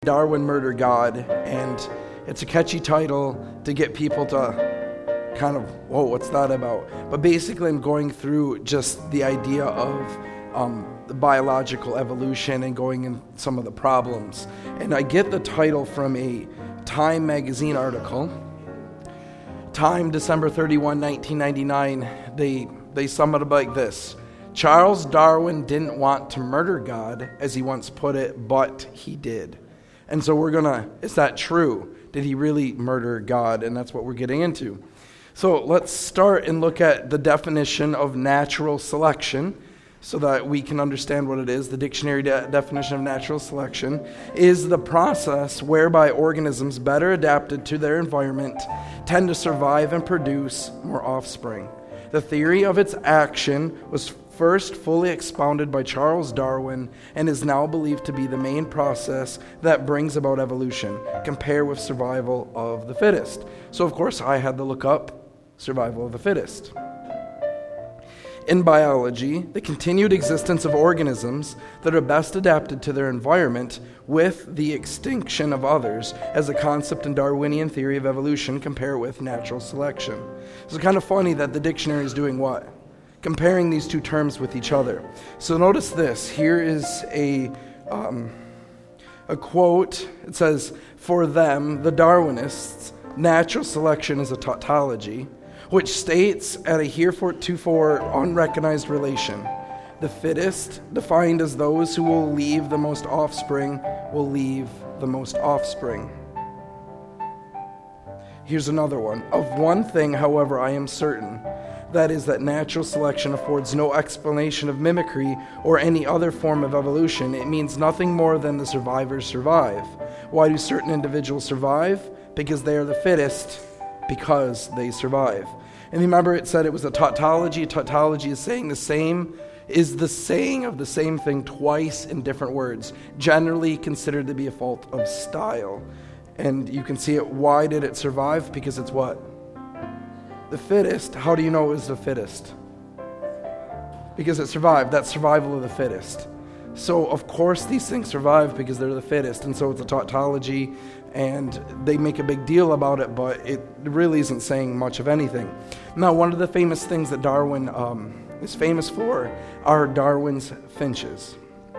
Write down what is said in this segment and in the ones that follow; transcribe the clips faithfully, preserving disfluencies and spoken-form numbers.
Darwin Murdered God, and it's a catchy title to get people to kind of, whoa, what's that about? But basically I'm going through just the idea of um, the biological evolution and going in some of the problems. And I get the title from a Time magazine article. Time, December thirty-first, nineteen ninety-nine, they, they sum it up like this. Charles Darwin didn't want to murder God, as he once put it, but he did. And so we're going to, is that true? Did he really murder God? And that's what we're getting into. So let's start and look at the definition of natural selection so that we can understand what it is. The dictionary de- definition of natural selection is the process whereby organisms better adapted to their environment tend to survive and produce more offspring. The theory of its action was first fully expounded by Charles Darwin and is now believed to be the main process that brings about evolution. Compare with survival of the fittest. So, of course, I had to look up survival of the fittest. In biology, the continued existence of organisms that are best adapted to their environment with the extinction of others as a concept in Darwinian theory of evolution, compare with natural selection. It's kind of funny that the dictionary is doing what? Comparing these two terms with each other. So notice this. Here is a um, a quote. It says, "For them, the Darwinists, natural selection is a tautology, which states at a heretofore unrecognized relation. The fittest, defined as those who will leave the most offspring, will leave the most offspring." Here's another one. "Of one thing, however, I am certain. That is that natural selection affords no explanation of mimicry or any other form of evolution. It means nothing more than the survivors survive. Why do certain individuals survive? Because they are the fittest, because they survive." And remember it said it was a tautology. Tautology is saying the same, is the saying of the same thing twice in different words, generally considered to be a fault of style. And you can see it. Why did it survive? Because it's what? The fittest. How do you know it was the fittest? Because it survived. That's survival of the fittest. So, of course, these things survive because they're the fittest. And so it's a tautology, and they make a big deal about it, but it really isn't saying much of anything. Now, one of the famous things that Darwin um, is famous for are Darwin's finches.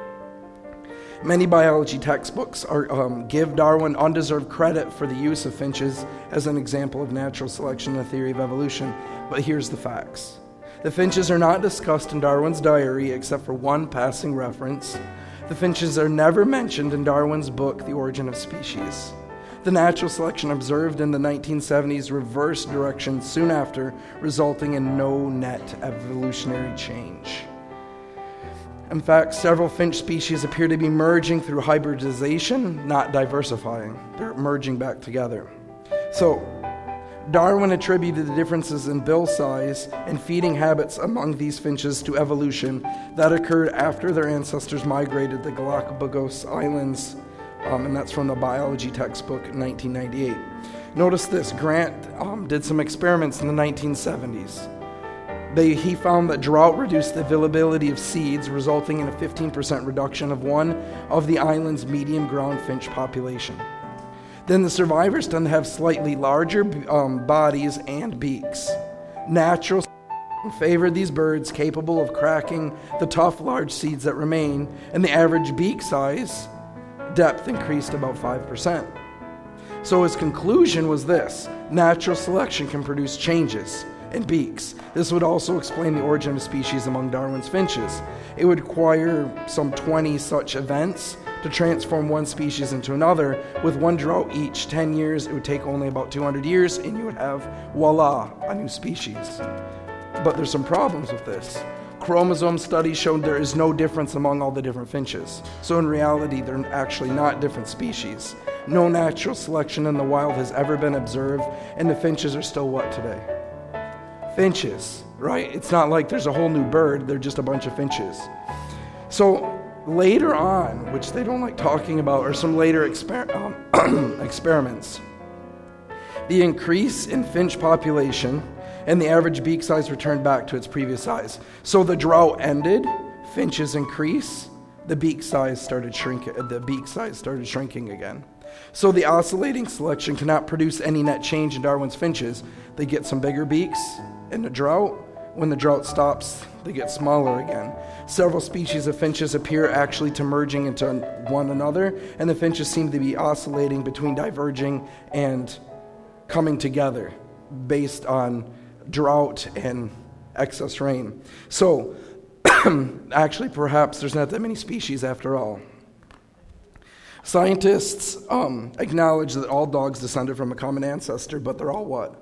Many biology textbooks are, um, give Darwin undeserved credit for the use of finches as an example of natural selection and the theory of evolution, but here's the facts. The finches are not discussed in Darwin's diary except for one passing reference. The finches are never mentioned in Darwin's book, The Origin of Species. The natural selection observed in the nineteen seventies reversed direction soon after, resulting in no net evolutionary change. In fact, several finch species appear to be merging through hybridization, not diversifying. They're merging back together. So, Darwin attributed the differences in bill size and feeding habits among these finches to evolution that occurred after their ancestors migrated to the Galapagos Islands, um, and that's from the biology textbook, nineteen ninety-eight. Notice this. Grant um, did some experiments in the nineteen seventies. They, he found that drought reduced the availability of seeds, resulting in a fifteen percent reduction of one of the island's medium ground finch population. Then the survivors tend to have slightly larger um, bodies and beaks. Natural selection favored these birds capable of cracking the tough, large seeds that remain, and the average beak size depth increased about five percent. So his conclusion was this: natural selection can produce changes in beaks. This would also explain the origin of species among Darwin's finches. It would require some twenty such events to transform one species into another. With one drought each ten years, it would take only about two hundred years, and you would have, voila, a new species. But there's some problems with this. Chromosome studies showed there is no difference among all the different finches. So in reality, they're actually not different species. No natural selection in the wild has ever been observed, and the finches are still what today? Finches, right? It's not like there's a whole new bird, they're just a bunch of finches. So later on, which they don't like talking about, are some later exper- um, experiments. The increase in finch population and the average beak size returned back to its previous size. So the drought ended, finches increase, the beak size started shrinking. The beak size started shrinking again. So the oscillating selection cannot produce any net change in Darwin's finches. They get some bigger beaks in the drought. When the drought stops, they get smaller again. Several species of finches appear actually to merging into one another, and the finches seem to be oscillating between diverging and coming together based on drought and excess rain. So, actually, perhaps there's not that many species after all. Scientists um, acknowledge that all dogs descended from a common ancestor, but they're all what?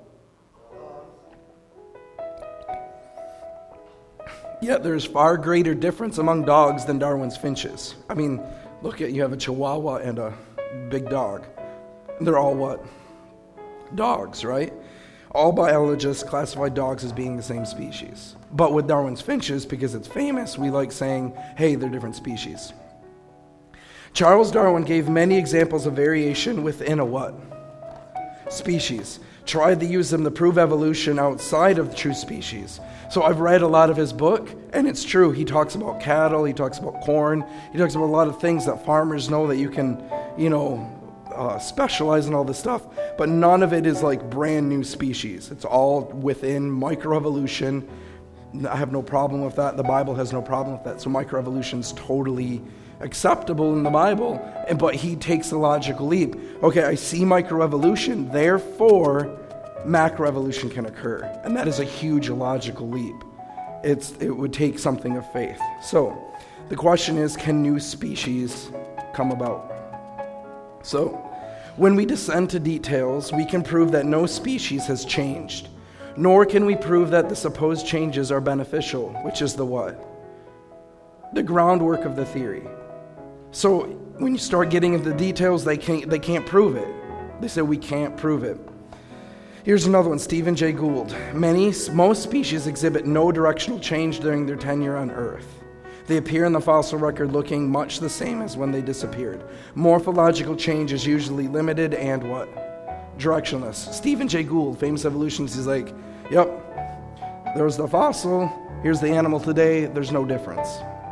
Yet there's far greater difference among dogs than Darwin's finches. I mean, look at, you have a Chihuahua and a big dog. And they're all what? Dogs, right? All biologists classify dogs as being the same species. But with Darwin's finches, because it's famous, we like saying, hey, they're different species. Charles Darwin gave many examples of variation within a what? Species. Tried to use them to prove evolution outside of the true species. So I've read a lot of his book, and it's true. He talks about cattle, he talks about corn, he talks about a lot of things that farmers know that you can, you know, uh, specialize in all this stuff, but none of it is like brand new species. It's all within microevolution. I have no problem with that. The Bible has no problem with that. So microevolution is totally acceptable in the Bible, and but he takes a logical leap. Okay, I see microevolution, therefore macroevolution can occur, and that is a huge logical leap. It's it would take something of faith. So the question is, can new species come about? So when we descend to details, we can prove that no species has changed, nor can we prove that the supposed changes are beneficial, which is the what? The groundwork of the theory. So when you start getting into the details, they can't they can't prove it. They say we can't prove it. Here's another one, Stephen Jay Gould. Many, most species exhibit no directional change during their tenure on Earth. They appear in the fossil record looking much the same as when they disappeared. Morphological change is usually limited and what? Directionless. Stephen Jay Gould, famous evolutionist, he's like, yep, there's the fossil, here's the animal today, there's no difference.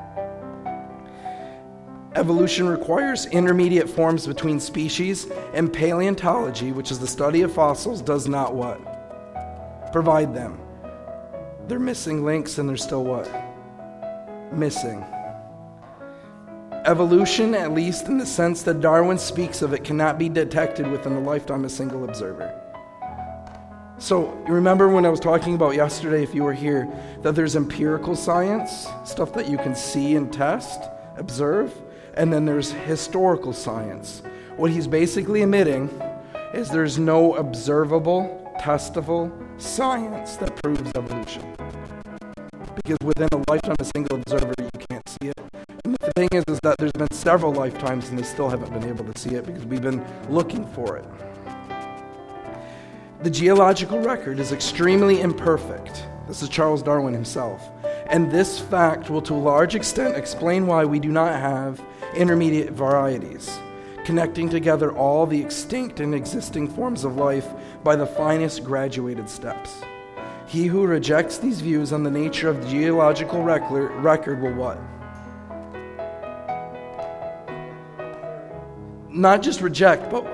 Evolution requires intermediate forms between species, and paleontology, which is the study of fossils, does not what? Provide them. They're missing links, and they're still what? Missing. Evolution, at least in the sense that Darwin speaks of it, cannot be detected within the lifetime of a single observer. So, you remember when I was talking about yesterday, if you were here, that there's empirical science, stuff that you can see and test, observe, and then there's historical science. What he's basically admitting is there's no observable, testable science that proves evolution. Because within a lifetime of a single observer, you can't see it. And the thing is, is that there's been several lifetimes and they still haven't been able to see it because we've been looking for it. The geological record is extremely imperfect. This is Charles Darwin himself. And this fact will to a large extent explain why we do not have intermediate varieties, connecting together all the extinct and existing forms of life by the finest graduated steps. He who rejects these views on the nature of the geological record will what? Not just reject, but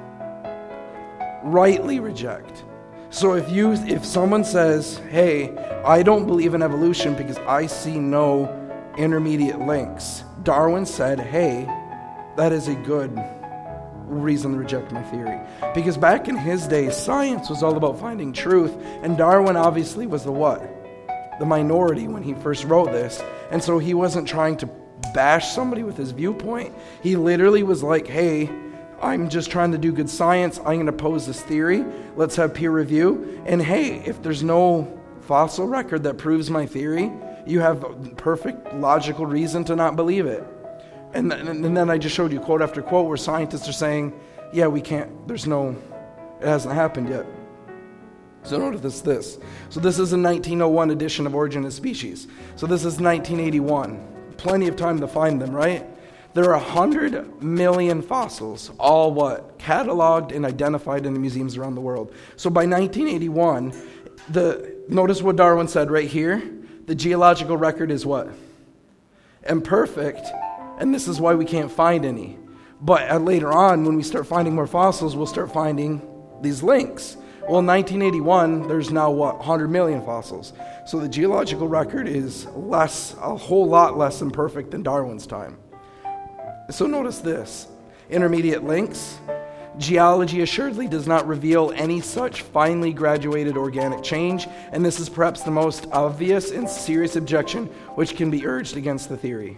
rightly reject. So if you, if someone says, hey, I don't believe in evolution because I see no intermediate links, Darwin said, hey, that is a good reason to reject my theory. Because back in his day, science was all about finding truth, and Darwin obviously was the what? The minority when he first wrote this. And so he wasn't trying to bash somebody with his viewpoint. He literally was like, hey, I'm just trying to do good science. I'm going to pose this theory. Let's have peer review. And hey, if there's no fossil record that proves my theory, you have perfect logical reason to not believe it. And, and, and then I just showed you quote after quote where scientists are saying, yeah, we can't, there's no, it hasn't happened yet. So notice this, this. So this is a nineteen oh one edition of Origin of Species. So this is nineteen eighty-one. Plenty of time to find them, right? There are one hundred million fossils, all what? Cataloged and identified in the museums around the world. So by nineteen eighty-one, the notice what Darwin said right here. The geological record is what? Imperfect, And this is why we can't find any. But at later on, when we start finding more fossils, we'll start finding these links. Well, in nineteen eighty-one, there's now, what, one hundred million fossils. So the geological record is less, a whole lot less than perfect than Darwin's time. So notice this. Intermediate links. Geology assuredly does not reveal any such finely graduated organic change, and this is perhaps the most obvious and serious objection which can be urged against the theory.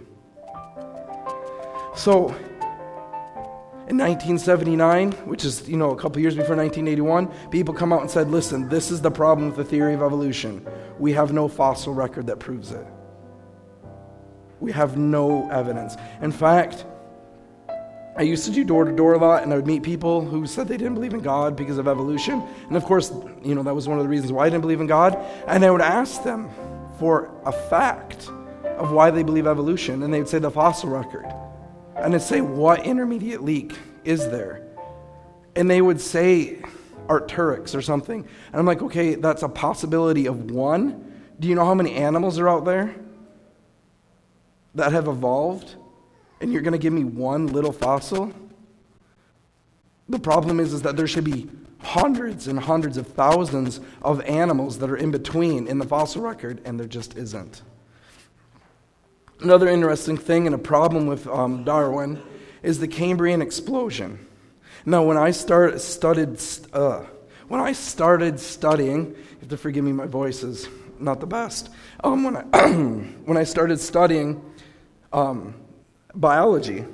So, in nineteen seventy-nine, which is, you know, a couple years before nineteen eighty-one, people come out and said, listen, this is the problem with the theory of evolution. We have no fossil record that proves it. We have no evidence. In fact, I used to do door-to-door a lot, and I would meet people who said they didn't believe in God because of evolution. And of course, you know, that was one of the reasons why I didn't believe in God. And I would ask them for a fact of why they believe evolution, and they'd say the fossil record. And I'd say, what intermediate leak is there? And they would say Arcturus or something. And I'm like, okay, that's a possibility of one. Do you know how many animals are out there that have evolved? And you're going to give me one little fossil? The problem is, is that there should be hundreds and hundreds of thousands of animals that are in between in the fossil record, and there just isn't. Another interesting thing and a problem with um, Darwin is the Cambrian explosion. Now, when I start, studied, uh, when I started studying, you have to forgive me, my voice is not the best. Um, when I when I started studying um, biology,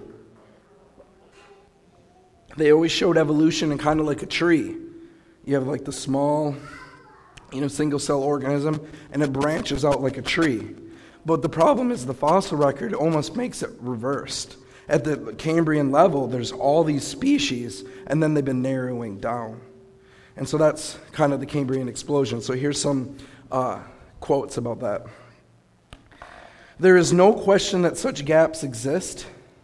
they always showed evolution in kind of like a tree. You have like the small, you know, single-cell organism, and it branches out like a tree. But the problem is the fossil record almost makes it reversed. At the Cambrian level, there's all these species, and then they've been narrowing down. And so that's kind of the Cambrian explosion. So here's some uh, quotes about that. There is no question that such gaps exist.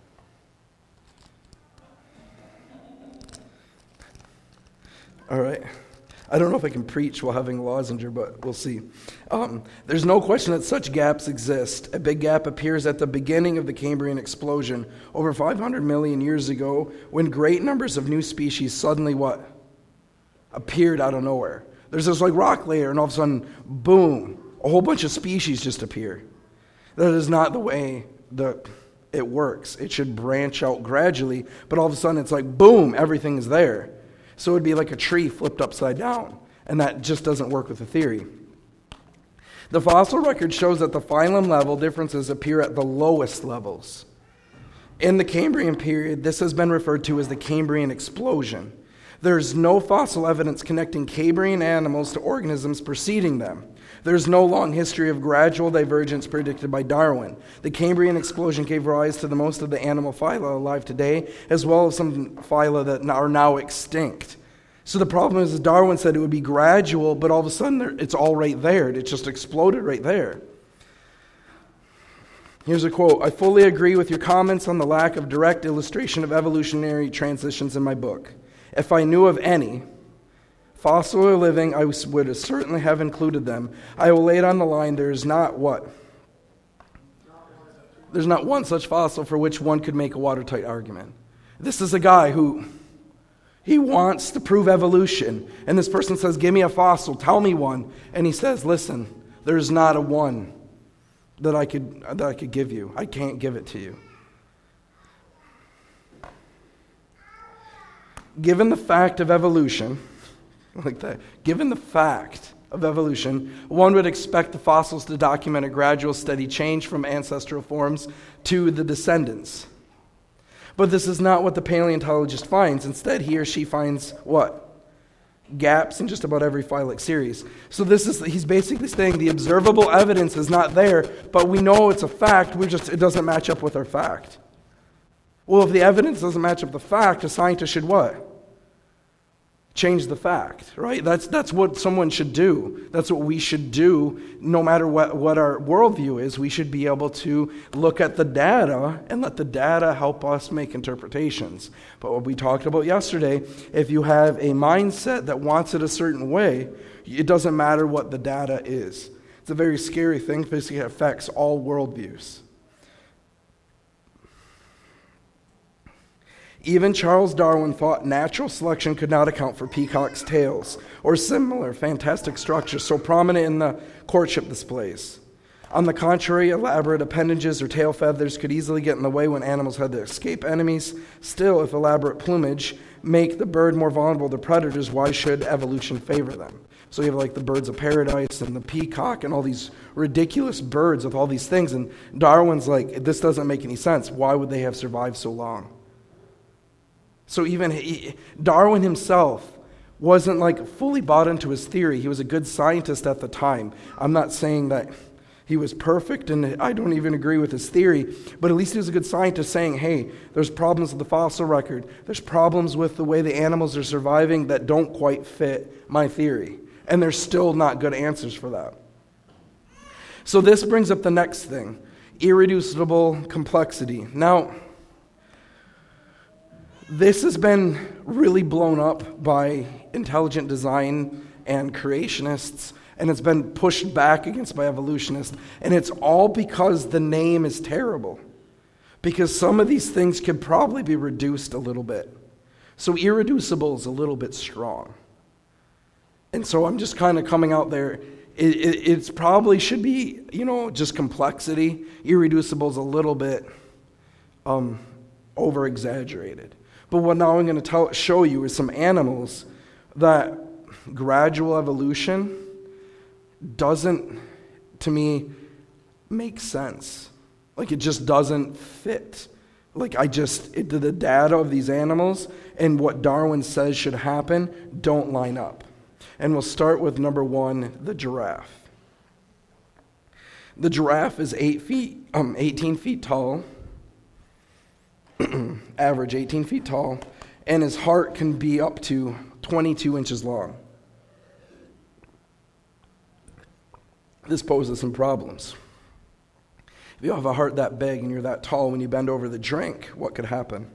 All right. I don't know if I can preach while having a lozenge, but we'll see. Um, there's no question that such gaps exist. A big gap appears at the beginning of the Cambrian explosion over five hundred million years ago, when great numbers of new species suddenly what? Appeared out of nowhere. There's this like rock layer, and all of a sudden, boom, a whole bunch of species just appear. That is not the way that it works. It should branch out gradually, but all of a sudden it's like, boom, everything is there. So it would be like a tree flipped upside down, and that just doesn't work with the theory. The fossil record shows that the phylum level differences appear at the lowest levels. In the Cambrian period, this has been referred to as the Cambrian explosion. There's no fossil evidence connecting Cambrian animals to organisms preceding them. There's no long history of gradual divergence predicted by Darwin. The Cambrian explosion gave rise to the most of the animal phyla alive today, as well as some phyla that are now extinct. So the problem is, Darwin said it would be gradual, but all of a sudden it's all right there. It just exploded right there. Here's a quote. I fully agree with your comments on the lack of direct illustration of evolutionary transitions in my book. If I knew of any, fossil or living, I would certainly have included them. I will lay it on the line. There is not what? There's not one such fossil for which one could make a watertight argument. This is a guy who, he wants to prove evolution. And this person says, give me a fossil, tell me one. And he says, listen, there's not a one that I could, that I could give you. I can't give it to you. Given the fact of evolution, like that. Given the fact of evolution, one would expect the fossils to document a gradual, steady change from ancestral forms to the descendants. But this is not what the paleontologist finds. Instead, he or she finds what? Gaps in just about every phyletic series. So this is, he's basically saying the observable evidence is not there, but we know it's a fact, we just it doesn't match up with our fact. Well, if the evidence doesn't match up with the fact, a scientist should what? Change the fact, right? That's that's what someone should do. That's what we should do no matter what, what our worldview is. We should be able to look at the data and let the data help us make interpretations. But what we talked about yesterday, if you have a mindset that wants it a certain way, it doesn't matter what the data is. It's a very scary thing because it affects all worldviews. Even Charles Darwin thought natural selection could not account for peacocks' tails or similar fantastic structures so prominent in the courtship displays. On the contrary, elaborate appendages or tail feathers could easily get in the way when animals had to escape enemies. Still, if elaborate plumage make the bird more vulnerable to predators, why should evolution favor them? So you have like the birds of paradise and the peacock and all these ridiculous birds with all these things. And Darwin's like, this doesn't make any sense. Why would they have survived so long? So even he, Darwin himself wasn't like fully bought into his theory. He was a good scientist at the time. I'm not saying that he was perfect, and I don't even agree with his theory, but at least he was a good scientist saying, hey, there's problems with the fossil record. There's problems with the way the animals are surviving that don't quite fit my theory. And there's still not good answers for that. So this brings up the next thing, irreducible complexity. Now, this has been really blown up by intelligent design and creationists, and it's been pushed back against by evolutionists. And it's all because the name is terrible. Because some of these things could probably be reduced a little bit. So irreducible is a little bit strong. And so I'm just kind of coming out there. It, it it's probably should be, you know, just complexity. Irreducible is a little bit um, over-exaggerated. But what now I'm going to tell, show you is some animals that gradual evolution doesn't, to me, make sense. Like, it just doesn't fit. Like, I just, it, the data of these animals and what Darwin says should happen don't line up. And we'll start with number one, the giraffe. The giraffe is eight feet, um, eighteen feet tall, average eighteen feet tall, and his heart can be up to twenty-two inches long. This poses some problems. If you have a heart that big and you're that tall, when you bend over the drink, what could happen?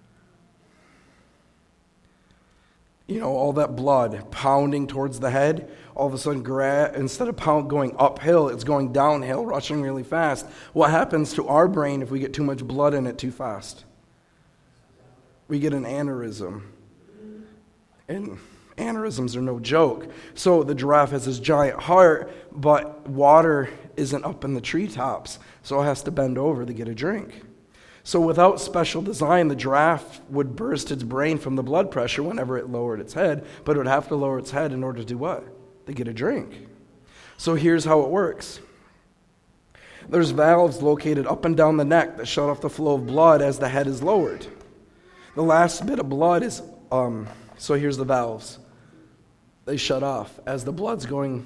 You know, all that blood pounding towards the head, all of a sudden, gra- instead of pound going uphill, it's going downhill, rushing really fast. What happens to our brain if we get too much blood in it too fast? We get an aneurysm. And aneurysms are no joke. So the giraffe has this giant heart, but water isn't up in the treetops, so it has to bend over to get a drink. So without special design, the giraffe would burst its brain from the blood pressure whenever it lowered its head, but it would have to lower its head in order to do what? To get a drink. So here's how it works. There's valves located up and down the neck that shut off the flow of blood as the head is lowered. The last bit of blood is, um, so here's the valves. They shut off. As the blood's going,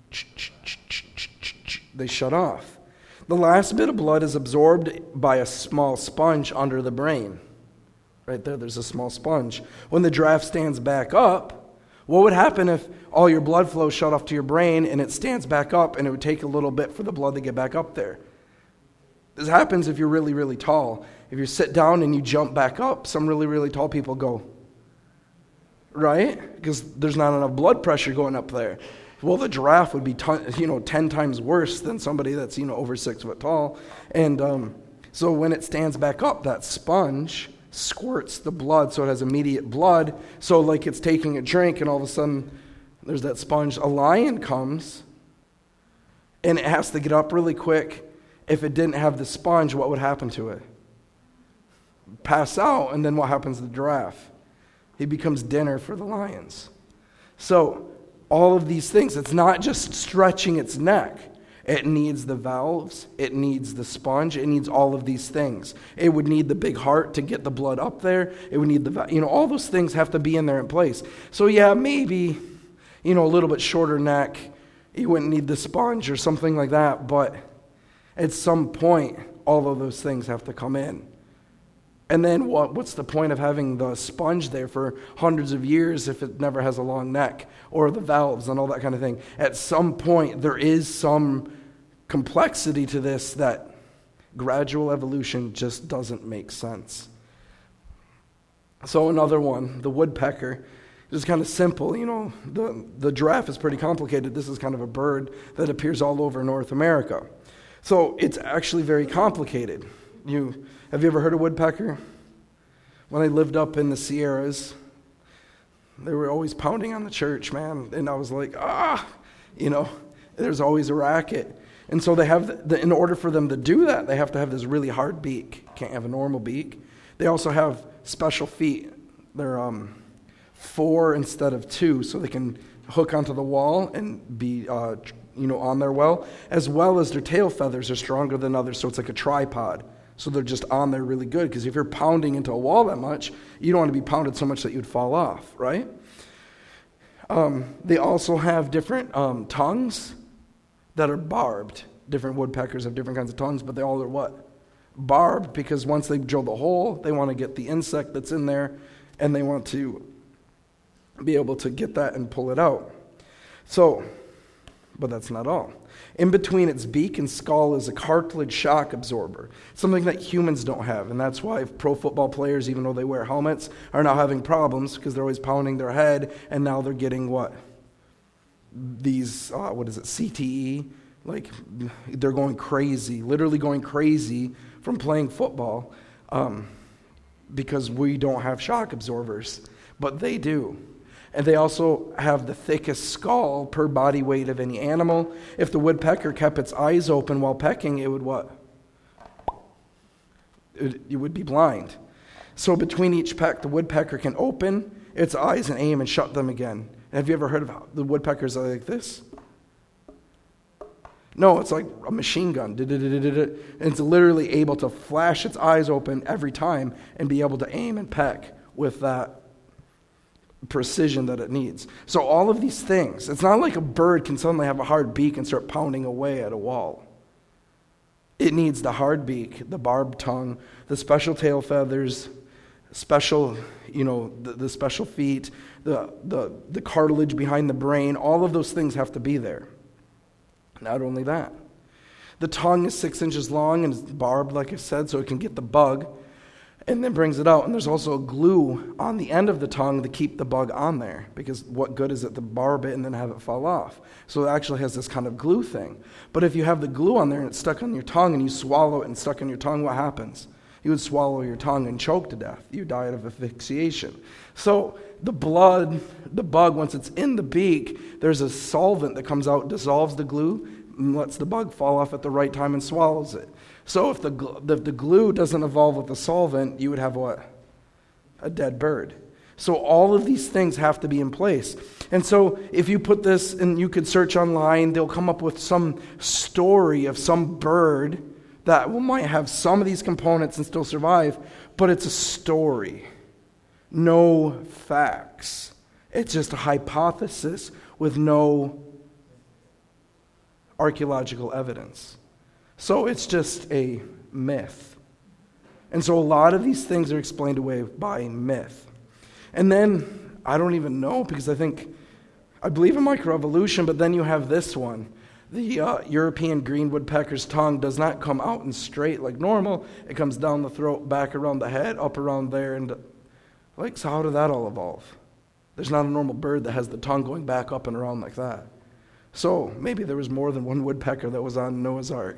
they shut off. The last bit of blood is absorbed by a small sponge under the brain. Right there, there's a small sponge. When the giraffe stands back up, what would happen if all your blood flow shut off to your brain and it stands back up, and it would take a little bit for the blood to get back up there? This happens if you're really, really tall. If you sit down and you jump back up, some really, really tall people go, right? Because there's not enough blood pressure going up there. Well, the giraffe would be, ton, you know, ten times worse than somebody that's, you know, over six foot tall. And um, so when it stands back up, that sponge squirts the blood, so it has immediate blood. So like it's taking a drink, and all of a sudden there's that sponge. A lion comes, and it has to get up really quick. If it didn't have the sponge, what would happen to it? Pass out, and then what happens to the giraffe? He becomes dinner for the lions. So all of these things, it's not just stretching its neck. It needs the valves, it needs the sponge, it needs all of these things. It would need the big heart to get the blood up there. It would need the, you know, all those things have to be in there in place. So yeah, maybe, you know, a little bit shorter neck, you wouldn't need the sponge or something like that, but at some point, all of those things have to come in. And then what? What's the point of having the sponge there for hundreds of years if it never has a long neck, or the valves and all that kind of thing? At some point, there is some complexity to this that gradual evolution just doesn't make sense. So another one, the woodpecker, is kind of simple. You know, the, the giraffe is pretty complicated. This is kind of a bird that appears all over North America. So it's actually very complicated. You have you ever heard of woodpecker? When I lived up in the Sierras, they were always pounding on the church, man. And I was like, ah, you know, there's always a racket. And so they have, the, the, in order for them to do that, they have to have this really hard beak. Can't have a normal beak. They also have special feet. They're um, four instead of two, so they can hook onto the wall and be, uh, you know, on their well. As well as their tail feathers are stronger than others, so it's like a tripod. So they're just on there really good, because if you're pounding into a wall that much, you don't want to be pounded so much that you'd fall off, right? Um, they also have different um, tongues that are barbed. Different woodpeckers have different kinds of tongues, but they all are what? Barbed, because once they drill the hole, they want to get the insect that's in there, and they want to be able to get that and pull it out. So, but that's not all. In between its beak and skull is a cartilage shock absorber, something that humans don't have, and that's why pro football players, even though they wear helmets, are now having problems, because they're always pounding their head, and now they're getting what? These, uh, what is it, C T E? Like, they're going crazy, literally going crazy from playing football, um, because we don't have shock absorbers, but they do. And they also have the thickest skull per body weight of any animal. If the woodpecker kept its eyes open while pecking, it would what? It, it would be blind. So between each peck, the woodpecker can open its eyes and aim and shut them again. And have you ever heard of how the woodpeckers are like this? No, it's like a machine gun. And it's literally able to flash its eyes open every time and be able to aim and peck with that precision that it needs. So all of these things, it's not like a bird can suddenly have a hard beak and start pounding away at a wall. It needs the hard beak, the barbed tongue, the special tail feathers, special, you know, the, the special feet, the, the, the cartilage behind the brain. All of those things have to be there. Not only that, the tongue is six inches long and is barbed, like I said, so it can get the bug, and then brings it out. And there's also a glue on the end of the tongue to keep the bug on there, because what good is it to barb it and then have it fall off? So it actually has this kind of glue thing. But if you have the glue on there and it's stuck on your tongue and you swallow it and stuck on your tongue, what happens? You would swallow your tongue and choke to death. You die of asphyxiation. So the blood, the bug, once it's in the beak, there's a solvent that comes out, dissolves the glue, and lets the bug fall off at the right time and swallows it. So if the, if the glue doesn't evolve with the solvent, you would have what? A dead bird. So all of these things have to be in place. And so if you put this, and you could search online, they'll come up with some story of some bird that might have some of these components and still survive, but it's a story. No facts. It's just a hypothesis with no archaeological evidence. So it's just a myth. And so a lot of these things are explained away by myth. And then, I don't even know, because I think, I believe in microevolution, but then you have this one. The uh, European green woodpecker's tongue does not come out and straight like normal. It comes down the throat, back around the head, up around there, and like, so how did that all evolve? There's not a normal bird that has the tongue going back up and around like that. So maybe there was more than one woodpecker that was on Noah's Ark.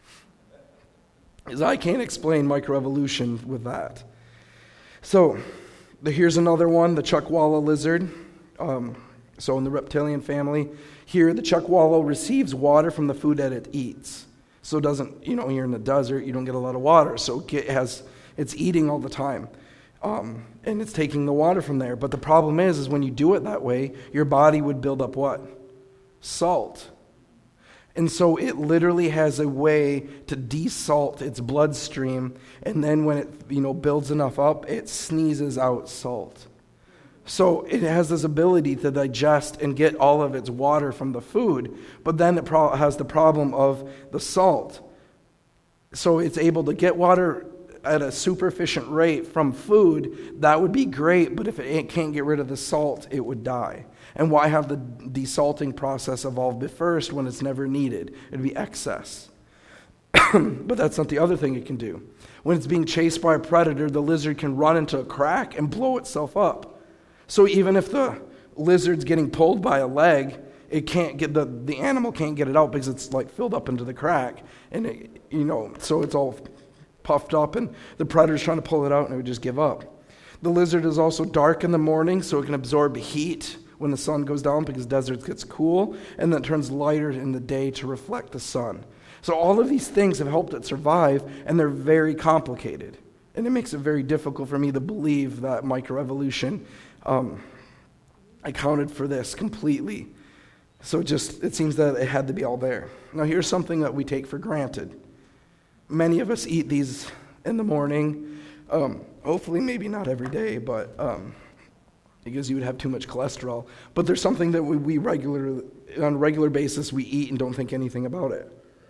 Because I can't explain microevolution with that. So the, here's another one, the chuckwalla lizard. Um, so in the reptilian family, here the chuckwalla receives water from the food that it eats. So it doesn't, you know, you're in the desert, you don't get a lot of water. So it has, it's eating all the time. Um, and it's taking the water from there. But the problem is, is when you do it that way, your body would build up what? Salt. And so it literally has a way to desalt its bloodstream, and then when it, you know, builds enough up, it sneezes out salt. So it has this ability to digest and get all of its water from the food, but then it pro- has the problem of the salt. So it's able to get water at a super efficient rate from food. That would be great, but if it can't get rid of the salt, it would die. And why have the desalting process evolve first when it's never needed? It'd be excess. But that's not the other thing it can do. When it's being chased by a predator, the lizard can run into a crack and blow itself up. So even if the lizard's getting pulled by a leg, it can't get the, the animal can't get it out because it's like filled up into the crack. And it, you know, so it's all puffed up and the predator's trying to pull it out and it would just give up. The lizard is also dark in the morning, so it can absorb heat when the sun goes down because deserts gets cool, and then it turns lighter in the day to reflect the sun. So all of these things have helped it survive, and they're very complicated. And it makes it very difficult for me to believe that microevolution um, accounted for this completely. So just it seems that it had to be all there. Now here's something that we take for granted. Many of us eat these in the morning, um, hopefully maybe not every day, but um, because you would have too much cholesterol. But there's something that we, we regular, on a regular basis we eat and don't think anything about it.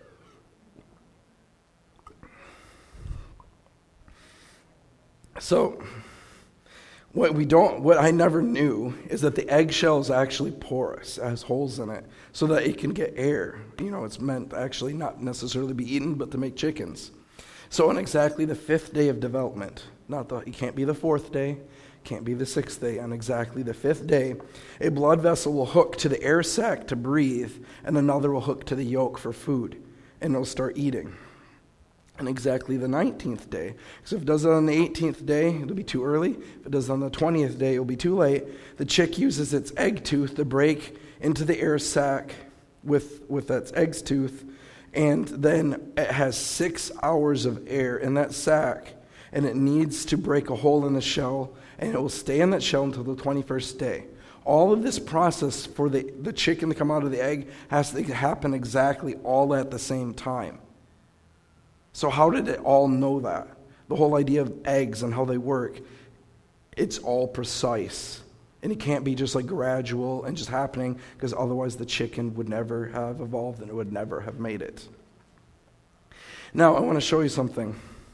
So, what we don't, what I never knew is that the eggshell is actually porous, it has holes in it, so that it can get air. You know, it's meant actually not necessarily to be eaten, but to make chickens. So on exactly the fifth day of development, not the, it can't be the fourth day, can't be the sixth day, on exactly the fifth day, a blood vessel will hook to the air sac to breathe, and another will hook to the yolk for food, and it'll start eating. On exactly the nineteenth day. So if it does it on the eighteenth day, it'll be too early. If it does it on the twentieth day, it'll be too late. The chick uses its egg tooth to break into the air sac with, with its egg tooth, and then it has six hours of air in that sac, and it needs to break a hole in the shell, and it will stay in that shell until the twenty-first day. All of this process for the, the chicken to come out of the egg has to happen exactly all at the same time. So how did it all know that? The whole idea of eggs and how they work, it's all precise. And it can't be just like gradual and just happening, because otherwise the chicken would never have evolved and it would never have made it. Now I want to show you something.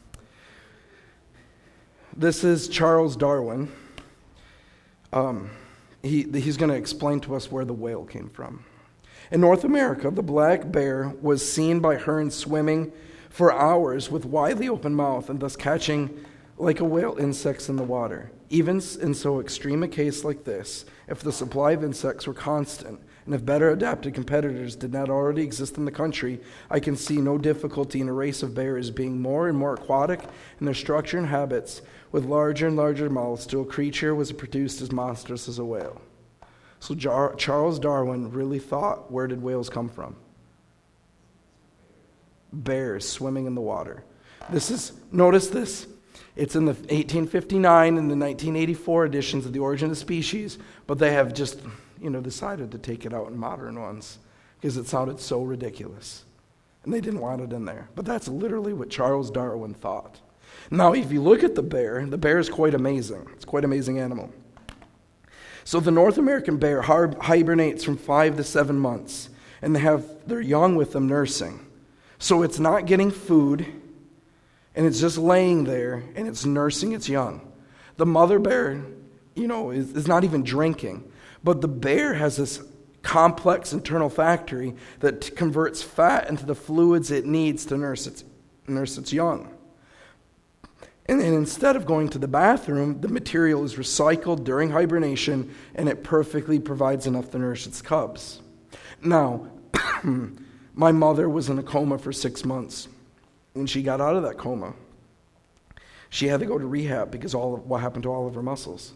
This is Charles Darwin. Um, he, he's going to explain to us where the whale came from. In North America, the black bear was seen by herons swimming for hours with widely open mouth and thus catching like a whale insects in the water. Even in so extreme a case like this, if the supply of insects were constant and if better adapted competitors did not already exist in the country, I can see no difficulty in a race of bears being more and more aquatic in their structure and habits, with larger and larger mouths till a creature was produced as monstrous as a whale. So Jar- Charles Darwin really thought, where did whales come from? Bears swimming in the water. This is, notice this, it's in the eighteen fifty-nine and the nineteen eighty-four editions of The Origin of Species, but they have just, you know, decided to take it out in modern ones because it sounded so ridiculous. And they didn't want it in there. But that's literally what Charles Darwin thought. Now, if you look at the bear, the bear is quite amazing. It's quite an amazing animal. So the North American bear hibernates from five to seven months, and they have their young with them nursing. So it's not getting food, and it's just laying there, and it's nursing its young. The mother bear, you know, is, is not even drinking. But the bear has this complex internal factory that converts fat into the fluids it needs to nurse its, nurse its young. And then instead of going to the bathroom, the material is recycled during hibernation, and it perfectly provides enough to nurse its cubs. Now, my mother was in a coma for six months. When she got out of that coma, she had to go to rehab because all of what happened to all of her muscles?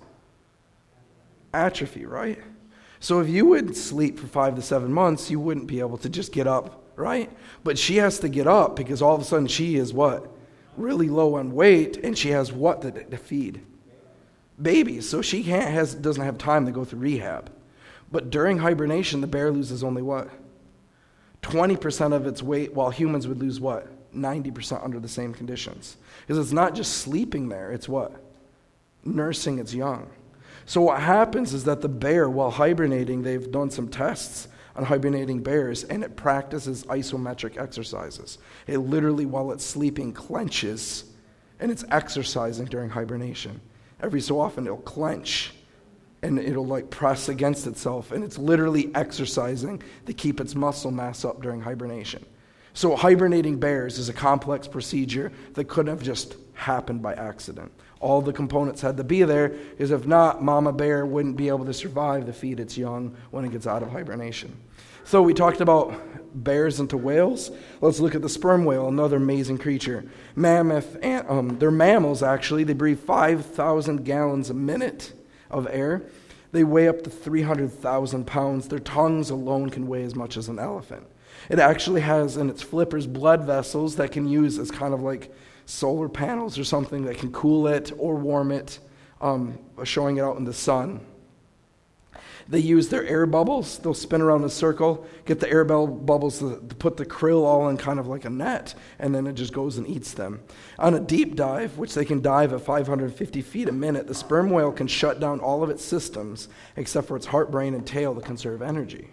Atrophy, right? So if you would sleep for five to seven months, you wouldn't be able to just get up, right? But she has to get up because all of a sudden she is what? Really low on weight, and she has what to, to feed? Babies. So she can't has doesn't have time to go through rehab. But during hibernation, the bear loses only what? twenty percent of its weight, while humans would lose what? ninety percent under the same conditions. Because it's not just sleeping there, it's what? Nursing its young. So what happens is that the bear, while hibernating, they've done some tests on hibernating bears, and it practices isometric exercises. It literally, while it's sleeping, clenches, and it's exercising during hibernation. Every so often it'll clench, and it'll like press against itself, and it's literally exercising to keep its muscle mass up during hibernation. So hibernating bears is a complex procedure that couldn't have just happened by accident. All the components had to be there, because if not, mama bear wouldn't be able to survive to feed its young when it gets out of hibernation. So we talked about bears into whales. Let's look at the sperm whale, another amazing creature. Mammoth, and, um, they're mammals actually. They breathe five thousand gallons a minute of air. They weigh up to three hundred thousand pounds. Their tongues alone can weigh as much as an elephant. It actually has in its flippers blood vessels that can use as kind of like solar panels or something that can cool it or warm it, um, showing it out in the sun. They use their air bubbles. They'll spin around in a circle, get the air bubbles to, to put the krill all in kind of like a net, and then it just goes and eats them. On a deep dive, which they can dive at five hundred fifty feet a minute, the sperm whale can shut down all of its systems except for its heart, brain, and tail to conserve energy.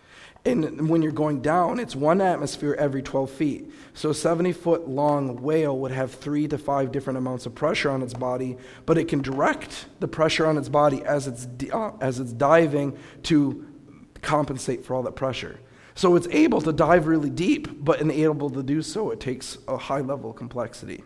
And when you're going down, it's one atmosphere every twelve feet. So a seventy-foot long whale would have three to five different amounts of pressure on its body, but it can direct the pressure on its body as it's uh, as it's diving to compensate for all that pressure. So it's able to dive really deep, but unable to do so, it takes a high level of complexity.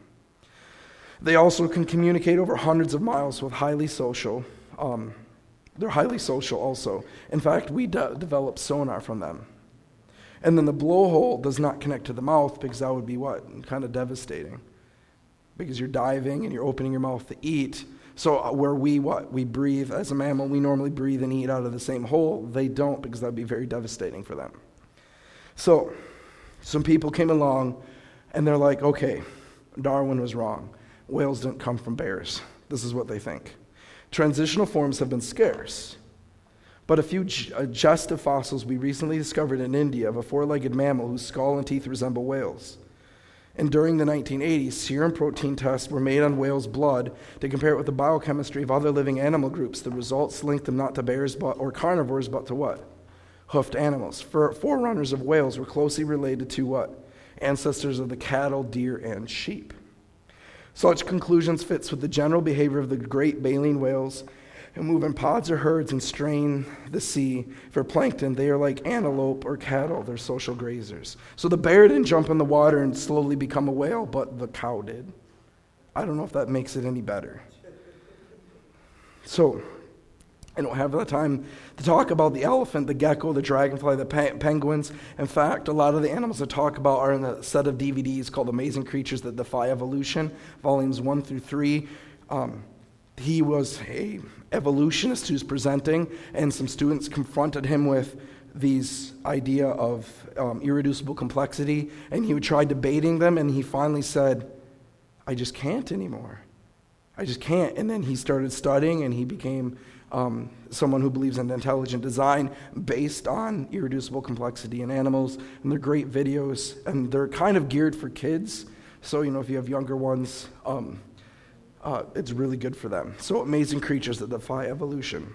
They also can communicate over hundreds of miles with highly social. Um, They're highly social also. In fact, we de- develop sonar from them. And then the blowhole does not connect to the mouth, because that would be what? Kind of devastating. Because you're diving and you're opening your mouth to eat. So where we what? We breathe as a mammal, we normally breathe and eat out of the same hole. They don't, because that would be very devastating for them. So some people came along and they're like, okay, Darwin was wrong. Whales didn't come from bears. This is what they think. Transitional forms have been scarce, but a few digestive fossils we recently discovered in India of a four-legged mammal whose skull and teeth resemble whales. And during the nineteen eighties, serum protein tests were made on whales' blood to compare it with the biochemistry of other living animal groups. The results linked them not to bears but, or carnivores, but to what? Hoofed animals. For, forerunners of whales were closely related to what? Ancestors of the cattle, deer, and sheep. Such conclusions fits with the general behavior of the great baleen whales who move in pods or herds and strain the sea for plankton. They are like antelope or cattle. They're social grazers. So the bear didn't jump in the water and slowly become a whale, but the cow did. I don't know if that makes it any better. So I don't have the time to talk about the elephant, the gecko, the dragonfly, the pe- penguins. In fact, a lot of the animals I talk about are in a set of D V Ds called Amazing Creatures That Defy Evolution, volumes one through three. Um, he was a evolutionist who's presenting, and some students confronted him with these idea of um, irreducible complexity, and he tried debating them, and he finally said, I just can't anymore. I just can't. And then he started studying, and he became Um, someone who believes in intelligent design based on irreducible complexity in animals. And they're great videos, and they're kind of geared for kids. So, you know, if you have younger ones, um, uh, it's really good for them. So, Amazing Creatures That Defy Evolution.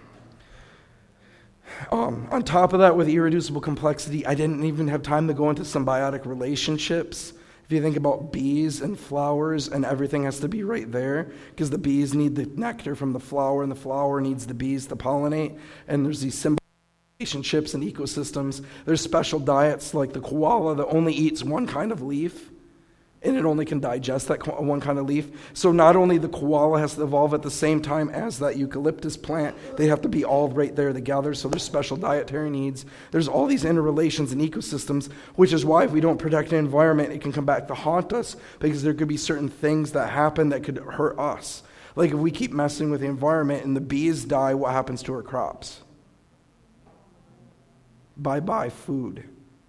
Um, on top of that, with irreducible complexity, I didn't even have time to go into symbiotic relationships. If you think about bees and flowers, and everything has to be right there, because the bees need the nectar from the flower, and the flower needs the bees to pollinate, and there's these symbiotic relationships and ecosystems. There's special diets like the koala that only eats one kind of leaf, and it only can digest that one kind of leaf. So not only the koala has to evolve at the same time as that eucalyptus plant, they have to be all right there together, so there's special dietary needs. There's all these interrelations and ecosystems, which is why if we don't protect the environment, it can come back to haunt us, because there could be certain things that happen that could hurt us. Like if we keep messing with the environment and the bees die, what happens to our crops? Bye-bye food.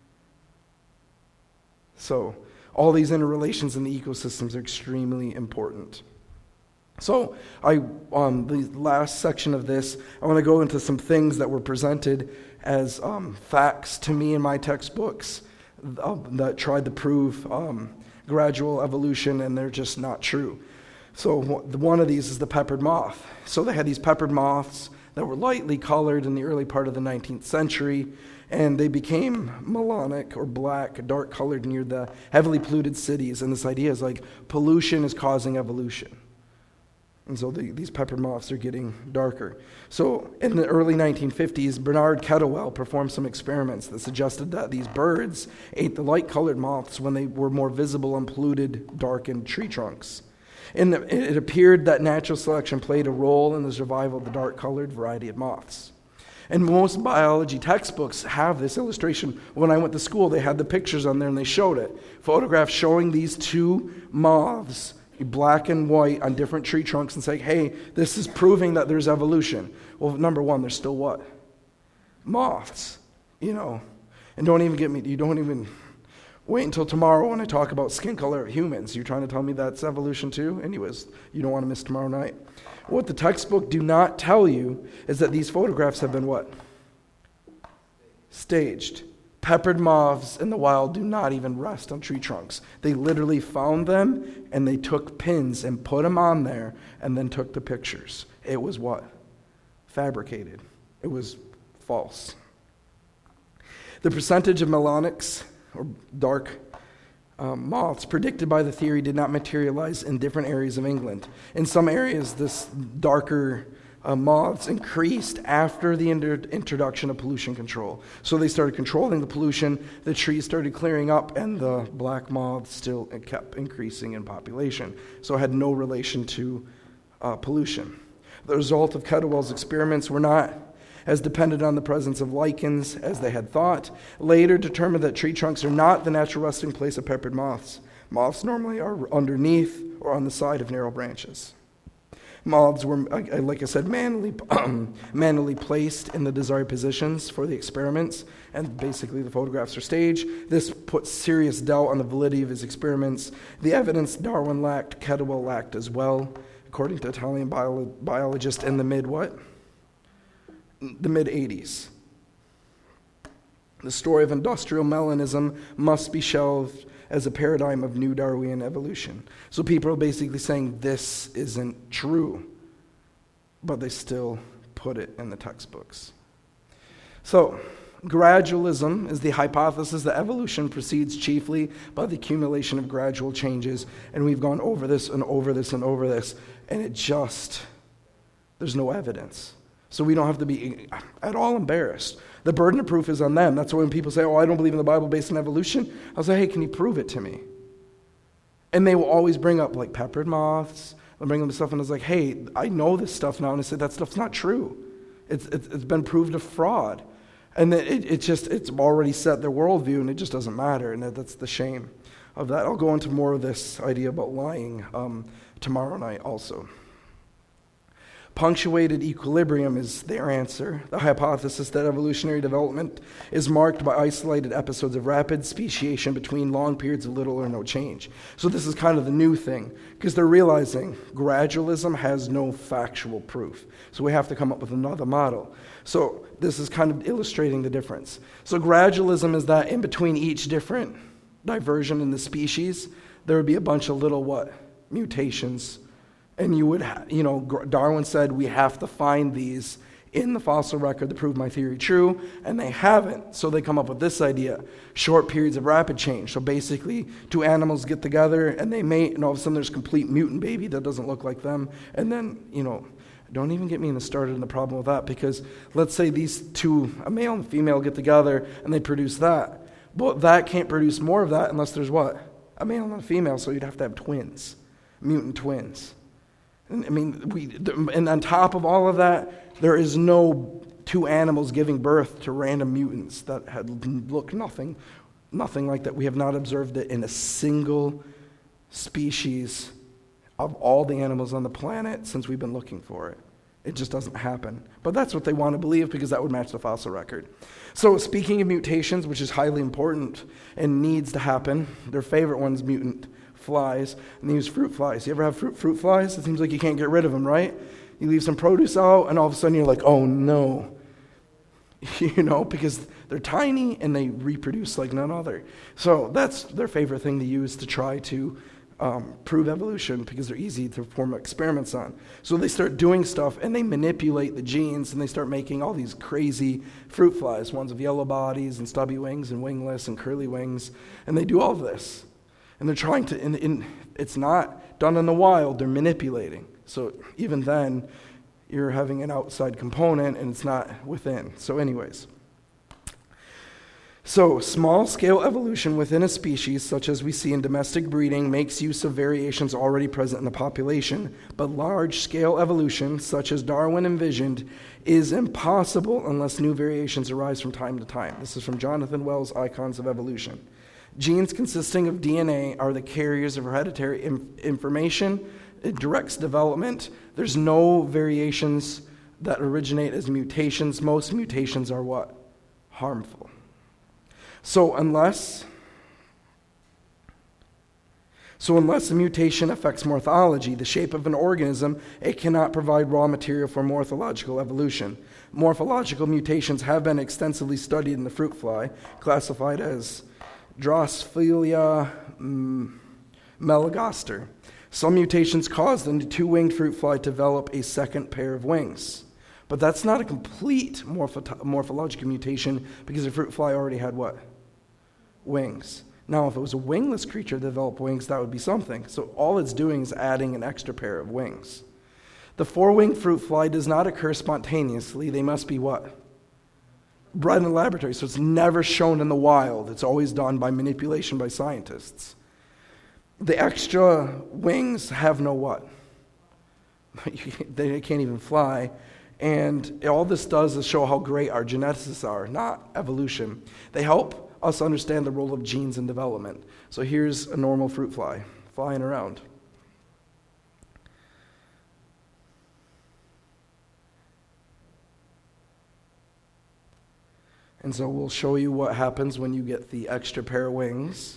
So all these interrelations in the ecosystems are extremely important. So, I um, the last section of this, I want to go into some things that were presented as um, facts to me in my textbooks uh, that tried to prove um, gradual evolution, and they're just not true. So, one of these is the peppered moth. So, they had these peppered moths that were lightly colored in the early part of the nineteenth century, and they became melanic or black, dark colored near the heavily polluted cities. And this idea is like pollution is causing evolution. And so the, these peppered moths are getting darker. So in the early nineteen fifties, Bernard Kettlewell performed some experiments that suggested that these birds ate the light-colored moths when they were more visible on polluted, darkened tree trunks. And it appeared that natural selection played a role in the survival of the dark-colored variety of moths. And most biology textbooks have this illustration. When I went to school, they had the pictures on there and they showed it. Photographs showing these two moths, black and white, on different tree trunks, and saying, hey, this is proving that there's evolution. Well, number one, there's still what? Moths, you know. And don't even get me, you don't even wait until tomorrow when I talk about skin color of humans. You're trying to tell me that's evolution too? Anyways, you don't want to miss tomorrow night. What the textbook do not tell you is that these photographs have been what? Staged. Peppered moths in the wild do not even rest on tree trunks. They literally found them and they took pins and put them on there and then took the pictures. It was what? Fabricated. It was false. The percentage of melanics, or dark um, moths, predicted by the theory did not materialize in different areas of England. In some areas, this darker uh, moths increased after the inter- introduction of pollution control. So they started controlling the pollution, the trees started clearing up, and the black moths still kept increasing in population. So it had no relation to uh, pollution. The result of Kettlewell's experiments were not as dependent on the presence of lichens as they had thought. Later determined that tree trunks are not the natural resting place of peppered moths. Moths normally are underneath or on the side of narrow branches. Moths were, like I said, manually, um, manually placed in the desired positions for the experiments, and basically the photographs are staged. This put serious doubt on the validity of his experiments. The evidence Darwin lacked, Kettlewell lacked as well, according to Italian bio- biologist in the mid what? the mid-eighties. The story of industrial melanism must be shelved as a paradigm of new Darwinian evolution. So people are basically saying this isn't true, but they still put it in the textbooks. So, gradualism is the hypothesis that evolution proceeds chiefly by the accumulation of gradual changes, and we've gone over this and over this and over this, and it just, there's no evidence. So we don't have to be at all embarrassed. The burden of proof is on them. That's why when people say, oh, I don't believe in the Bible based on evolution, I'll say, hey, can you prove it to me? And they will always bring up like peppered moths. They'll bring them stuff, and it's like, hey, I know this stuff now. And I say, that stuff's not true. It's, it's, it's been proved a fraud. And it, it just, it's already set their worldview, and it just doesn't matter. And that, that's the shame of that. I'll go into more of this idea about lying um, tomorrow night also. Punctuated equilibrium is their answer. The hypothesis that evolutionary development is marked by isolated episodes of rapid speciation between long periods of little or no change. So this is kind of the new thing, because they're realizing gradualism has no factual proof. So we have to come up with another model. So this is kind of illustrating the difference. So gradualism is that in between each different diversion in the species, there would be a bunch of little what? Mutations. And you would, ha- you know, Darwin said we have to find these in the fossil record to prove my theory true, and they haven't. So they come up with this idea, short periods of rapid change. So basically, two animals get together and they mate, and all of a sudden there's a complete mutant baby that doesn't look like them. And then, you know, don't even get me in the started in the problem with that, because let's say these two, a male and a female, get together and they produce that. Well, that can't produce more of that unless there's what? A male and a female, so you'd have to have twins, mutant twins. I mean, we, and on top of all of that, there is no two animals giving birth to random mutants that had look nothing, nothing like that. We have not observed it in a single species of all the animals on the planet since we've been looking for it. It just doesn't happen. But that's what they want to believe, because that would match the fossil record. So speaking of mutations, which is highly important and needs to happen, their favorite one's mutant flies, and they use fruit flies. You ever have fruit fruit flies? It seems like you can't get rid of them, right? You leave some produce out, and all of a sudden you're like, oh no. You know, because they're tiny and they reproduce like none other. So that's their favorite thing to use to try to um, prove evolution, because they're easy to perform experiments on. So they start doing stuff, and they manipulate the genes, and they start making all these crazy fruit flies, ones with yellow bodies and stubby wings and wingless and curly wings, and they do all of this. And they're trying to, and, and it's not done in the wild, they're manipulating. So even then, you're having an outside component and it's not within. So anyways. So small-scale evolution within a species, such as we see in domestic breeding, makes use of variations already present in the population, but large-scale evolution, such as Darwin envisioned, is impossible unless new variations arise from time to time. This is from Jonathan Wells' Icons of Evolution. Genes consisting of D N A are the carriers of hereditary inf- information. It directs development. There's no variations that originate as mutations. Most mutations are what? Harmful. So unless so unless a mutation affects morphology, the shape of an organism, it cannot provide raw material for morphological evolution. Morphological mutations have been extensively studied in the fruit fly, classified as Drosophila mm, melanogaster. Some mutations cause the two-winged fruit fly to develop a second pair of wings. But that's not a complete morpho- morphological mutation because the fruit fly already had what? Wings. Now, if it was a wingless creature that developed wings, that would be something. So all it's doing is adding an extra pair of wings. The four-winged fruit fly does not occur spontaneously. They must be what? Bred in the laboratory. So it's never shown in the wild. It's always done by manipulation by scientists. The extra wings have no what? They can't even fly. And all this does is show how great our geneticists are, not evolution. They help us understand the role of genes in development. So here's a normal fruit fly flying around. And so we'll show you what happens when you get the extra pair of wings.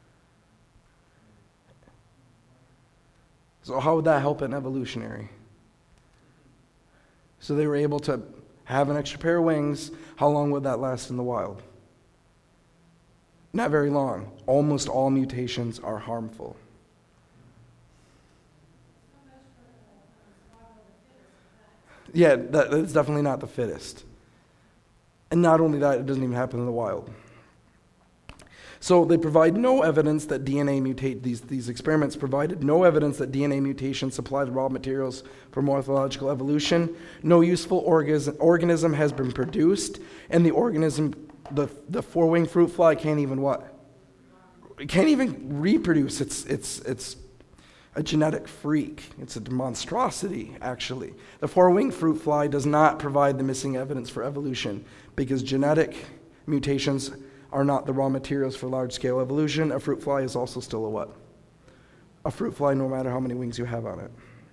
So how would that help an evolutionary? So they were able to have an extra pair of wings. How long would that last in the wild? Not very long. Almost all mutations are harmful. Yeah, that, that's definitely not the fittest. And not only that, it doesn't even happen in the wild. So they provide no evidence that D N A mutate. These, these experiments provided no evidence that D N A mutations supply the raw materials for morphological evolution. No useful orgas, organism has been produced, and the organism, the, the four-winged fruit fly, can't even what? It can't even reproduce. It's it's it's a genetic freak. It's a monstrosity, actually. The four-winged fruit fly does not provide the missing evidence for evolution because genetic mutations are not the raw materials for large-scale evolution. A fruit fly is also still a what? A fruit fly, no matter how many wings you have on it.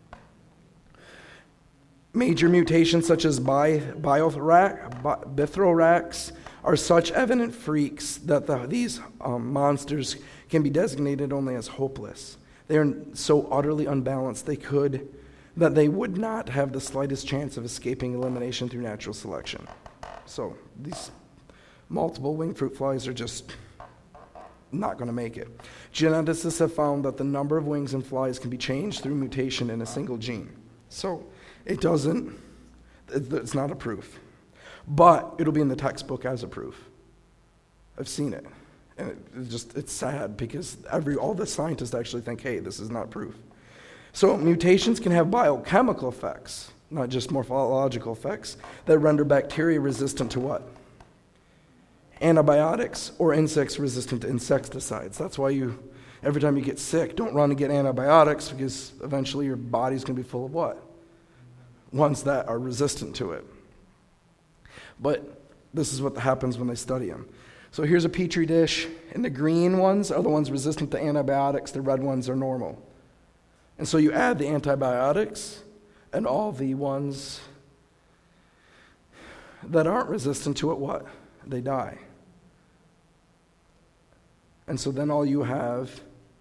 Major mutations such as bi- biothorax, bi- bithyrorax are such evident freaks that the, these um, monsters can be designated only as hopeless. They are so utterly unbalanced they could that they would not have the slightest chance of escaping elimination through natural selection. So these multiple winged fruit flies are just not going to make it. Geneticists have found that the number of wings in flies can be changed through mutation in a single gene. So it doesn't, it's not a proof. But it'll be in the textbook as a proof. I've seen it. And it, it's just, it's sad because every all the scientists actually think, hey, this is not proof. So mutations can have biochemical effects, not just morphological effects, that render bacteria resistant to what? Antibiotics, or insects resistant to insecticides. That's why you, every time you get sick, don't run and get antibiotics because eventually your body's going to be full of what? Ones that are resistant to it. But this is what happens when they study them. So here's a petri dish, and the green ones are the ones resistant to antibiotics. The red ones are normal. And so you add the antibiotics, and all the ones that aren't resistant to it, what? They die. And so then all you have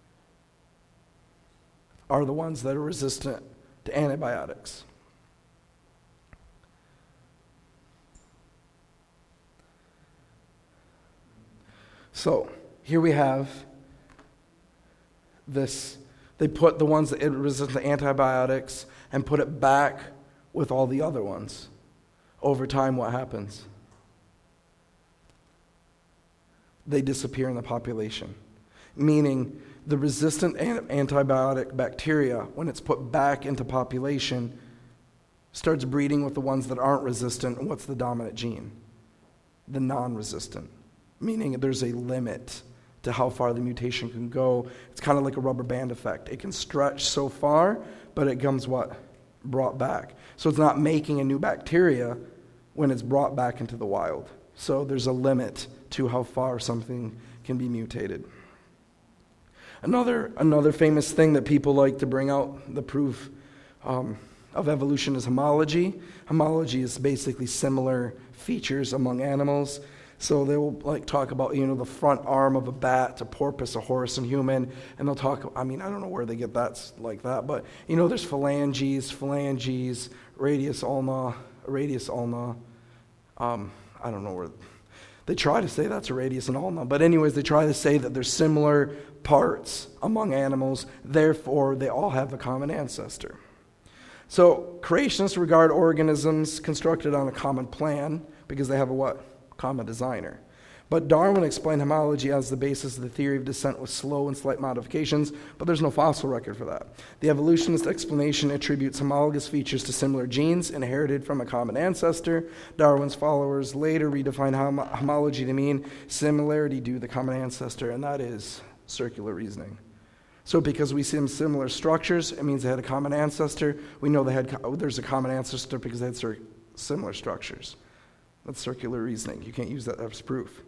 are the ones that are resistant to antibiotics. So here we have this. They put the ones that are resistant to antibiotics and put it back with all the other ones. Over time, what happens? They disappear in the population. Meaning the resistant an- antibiotic bacteria, when it's put back into population, starts breeding with the ones that aren't resistant. And what's the dominant gene? The non-resistant, meaning there's a limit to how far the mutation can go. It's kind of like a rubber band effect. It can stretch so far, but it comes what? Brought back. So it's not making a new bacteria when it's brought back into the wild. So there's a limit to how far something can be mutated. Another another famous thing that people like to bring out, the proof um, of evolution, is homology. Homology is basically similar features among animals. So they will like talk about, you know, the front arm of a bat, a porpoise, a horse, and human, and they'll talk, I mean, I don't know where they get that like that, but, you know, there's phalanges, phalanges, radius ulna, radius ulna, um, I don't know where, they try to say that's a radius and ulna, but anyways, they try to say that there's similar parts among animals, therefore they all have a common ancestor. So creationists regard organisms constructed on a common plan because they have a what? Common designer. But Darwin explained homology as the basis of the theory of descent with slow and slight modifications, but there's no fossil record for that. The evolutionist explanation attributes homologous features to similar genes inherited from a common ancestor. Darwin's followers later redefined hom- homology to mean similarity due to the common ancestor, and that is circular reasoning. So because we see them similar structures, it means they had a common ancestor. We know they had co- there's a common ancestor because they had cir- similar structures. That's circular reasoning. You can't use that as proof.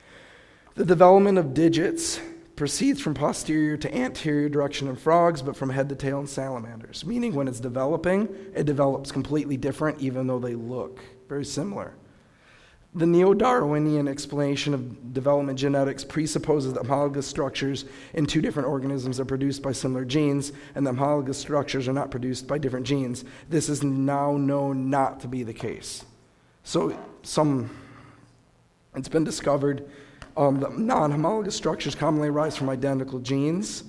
The development of digits proceeds from posterior to anterior direction in frogs, but from head to tail in salamanders, meaning when it's developing, it develops completely different, even though they look very similar. The neo-Darwinian explanation of development genetics presupposes that homologous structures in two different organisms are produced by similar genes, and that homologous structures are not produced by different genes. This is now known not to be the case. So some, it's been discovered um, that non-homologous structures commonly arise from identical genes.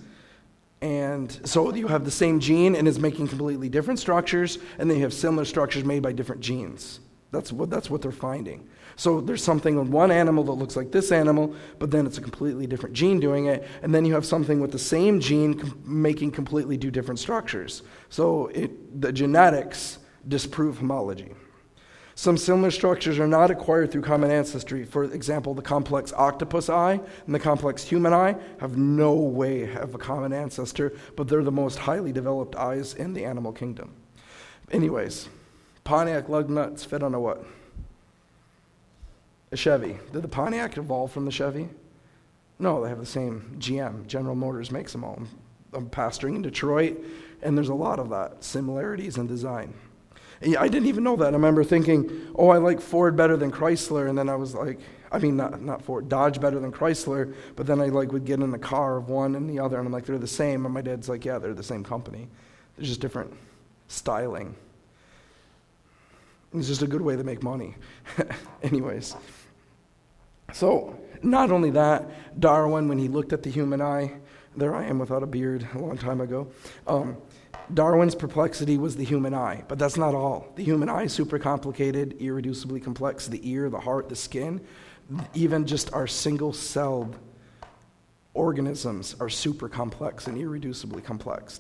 And so you have the same gene and it's making completely different structures, and then you have similar structures made by different genes. That's what, that's what they're finding. So there's something in one animal that looks like this animal, but then it's a completely different gene doing it. And then you have something with the same gene com- making completely two different structures. So it, the genetics disprove homology. Some similar structures are not acquired through common ancestry. For example, the complex octopus eye and the complex human eye have no way have a common ancestor, but they're the most highly developed eyes in the animal kingdom. Anyways, Pontiac lug nuts fit on a what? A Chevy. Did the Pontiac evolve from the Chevy? No, they have the same G M. General Motors makes them all. I'm pastoring in Detroit, and there's a lot of that, similarities in design. I didn't even know that. I remember thinking, oh, I like Ford better than Chrysler, and then I was like, I mean, not not Ford, Dodge better than Chrysler, but then I like would get in the car of one and the other, and I'm like, they're the same, and my dad's like, yeah, they're the same company. There's just different styling. It's just a good way to make money. Anyways. So, not only that, Darwin, when he looked at the human eye, there I am without a beard a long time ago, um, Darwin's perplexity was the human eye, but that's not all. The human eye is super complicated, irreducibly complex. The ear, the heart, the skin, even just our single-celled organisms are super complex and irreducibly complex.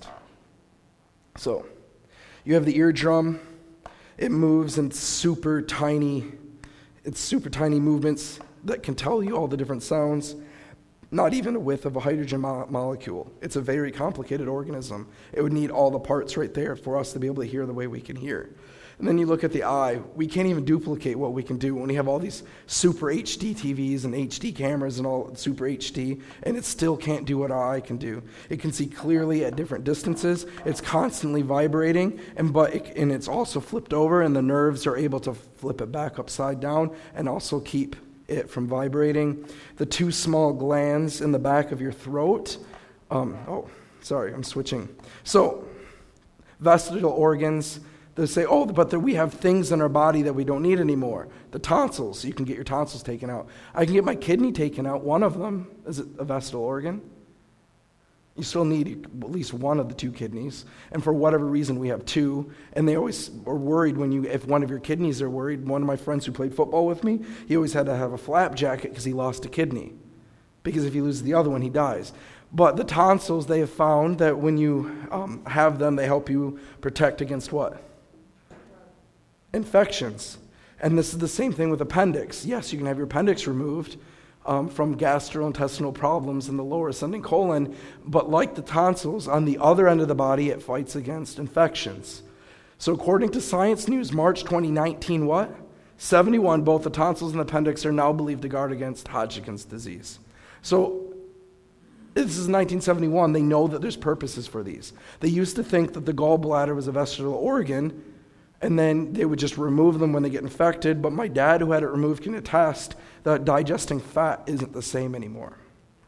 So, you have the eardrum. It moves in super tiny, it's super tiny movements that can tell you all the different sounds. Not even a width of a hydrogen mo- molecule. It's a very complicated organism. It would need all the parts right there for us to be able to hear the way we can hear. And then you look at the eye. We can't even duplicate what we can do when we have all these super H D T Vs and H D cameras and all super H D, and it still can't do what our eye can do. It can see clearly at different distances. It's constantly vibrating, and but it, and it's also flipped over, and the nerves are able to flip it back upside down and also keep it from vibrating. The two small glands in the back of your throat. Um, oh, sorry, I'm switching. So, vestigial organs. They say, oh, but there, we have things in our body that we don't need anymore. The tonsils, you can get your tonsils taken out. I can get my kidney taken out. One of them is a vestigial organ. You still need at least one of the two kidneys. And for whatever reason, we have two. And they always are worried when you, if one of your kidneys are worried. One of my friends who played football with me, he always had to have a flap jacket because he lost a kidney. Because if he loses the other one, he dies. But the tonsils, they have found that when you um, have them, they help you protect against what? Infections. And this is the same thing with appendix. Yes, you can have your appendix removed um, from gastrointestinal problems in the lower ascending colon, but like the tonsils, on the other end of the body, it fights against infections. So according to Science News, March twenty nineteen, what? seventy-one, both the tonsils and the appendix are now believed to guard against Hodgkin's disease. So this is nineteen seventy-one. They know that there's purposes for these. They used to think that the gallbladder was a vestigial organ, and then they would just remove them when they get infected. But my dad, who had it removed, can attest that digesting fat isn't the same anymore.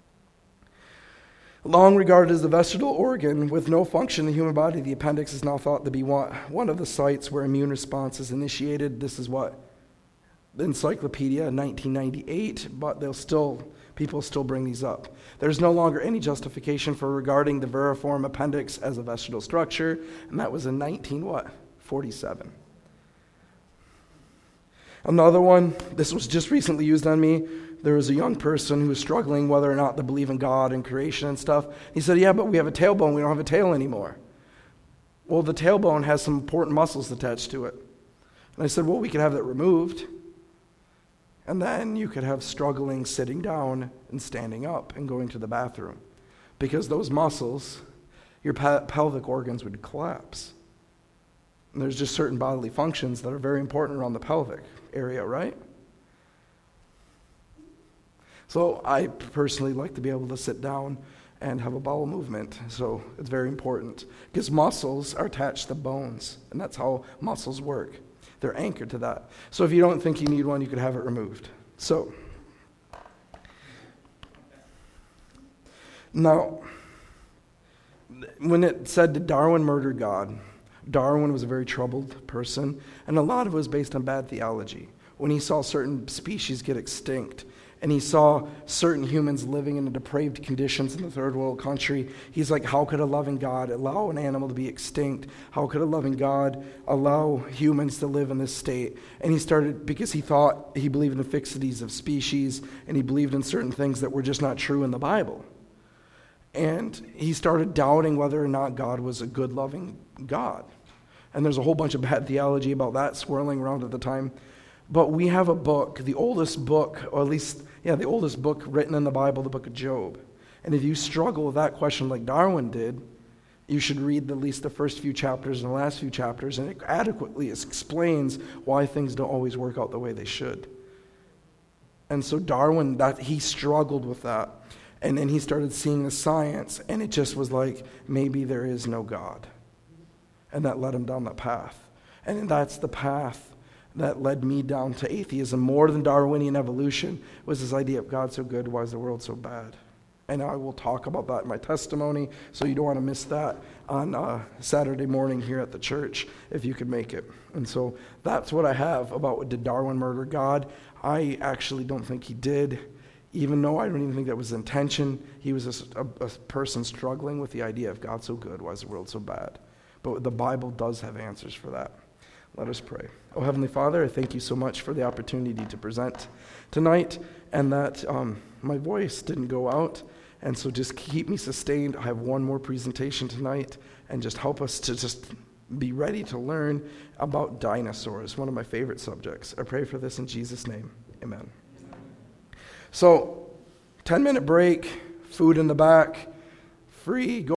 Long regarded as a vestigial organ with no function in the human body, the appendix is now thought to be one, one of the sites where immune response is initiated. This is what the encyclopedia in nineteen ninety-eight, but they'll still people still bring these up. There's no longer any justification for regarding the vermiform appendix as a vestigial structure, and that was in nineteen what? forty-seven. Another one, this was just recently used on me. There was a young person who was struggling whether or not to believe in God and creation and stuff. He said, yeah, but we have a tailbone. We don't have a tail anymore. Well, the tailbone has some important muscles attached to it. And I said, well, we could have that removed. And then you could have struggling sitting down and standing up and going to the bathroom. Because those muscles, your pe- pelvic organs would collapse. And there's just certain bodily functions that are very important around the pelvic area, right? So I personally like to be able to sit down and have a bowel movement. So it's very important. Because muscles are attached to bones. And that's how muscles work. They're anchored to that. So if you don't think you need one, you could have it removed. So, now, when it said that Darwin murdered God, Darwin was a very troubled person, and a lot of it was based on bad theology. When he saw certain species get extinct, and he saw certain humans living in depraved conditions in the third world country, he's like, how could a loving God allow an animal to be extinct? How could a loving God allow humans to live in this state? And he started, because he thought, he believed in the fixities of species, and he believed in certain things that were just not true in the Bible. And he started doubting whether or not God was a good, loving God. And there's a whole bunch of bad theology about that swirling around at the time. But we have a book, the oldest book, or at least, yeah, the oldest book written in the Bible, the book of Job. And if you struggle with that question like Darwin did, you should read at least the first few chapters and the last few chapters, and it adequately explains why things don't always work out the way they should. And so Darwin, that he struggled with that. And then he started seeing the science, and it just was like, maybe there is no God. And that led him down that path. And that's the path that led me down to atheism. More than Darwinian evolution was this idea of God so good, why is the world so bad? And I will talk about that in my testimony, so you don't want to miss that on uh, Saturday morning here at the church, if you could make it. And so that's what I have about, did Darwin murder God? I actually don't think he did. Even though I don't even think that was his intention, he was a, a, a person struggling with the idea of God so good, why is the world so bad? But the Bible does have answers for that. Let us pray. Oh, Heavenly Father, I thank you so much for the opportunity to present tonight, and that um, my voice didn't go out, and so just keep me sustained. I have one more presentation tonight, and just help us to just be ready to learn about dinosaurs, one of my favorite subjects. I pray for this in Jesus' name. Amen. So, ten-minute break, food in the back, free. Go